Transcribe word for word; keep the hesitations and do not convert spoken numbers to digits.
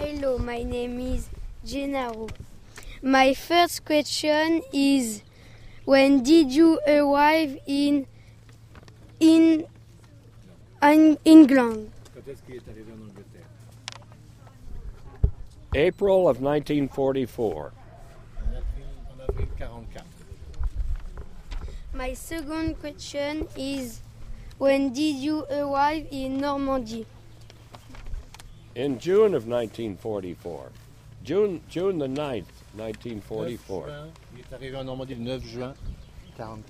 Hello, my name is Gennaro. My first question is, when did you arrive in in, in England? April of nineteen forty-four. My second question is, when did you arrive in Normandy? In June of nineteen forty-four. June, June the ninth, nineteen forty-four. Il est arrivé en Normandie le neuf juin quarante-quatre.